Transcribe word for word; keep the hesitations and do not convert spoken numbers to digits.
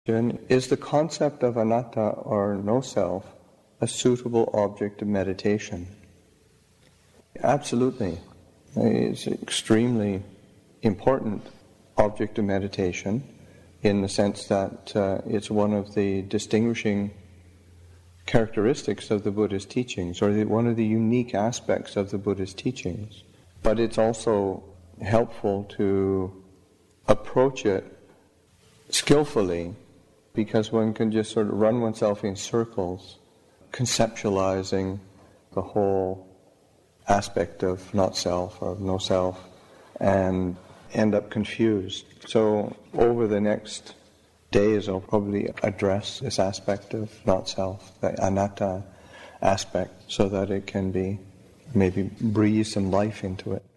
Is the concept of anatta, or no self, a suitable object of meditation? Absolutely. It's an extremely important object of meditation in the sense that uh, it's one of the distinguishing characteristics of the Buddha's teachings, or the, one of the unique aspects of the Buddha's teachings. But it's also helpful to approach it skillfully, because one can just sort of run oneself in circles, conceptualizing the whole aspect of not self or no self, and end up confused. So over the next days I'll probably address this aspect of not self, the anatta aspect, so that it can be maybe breathe some life into it.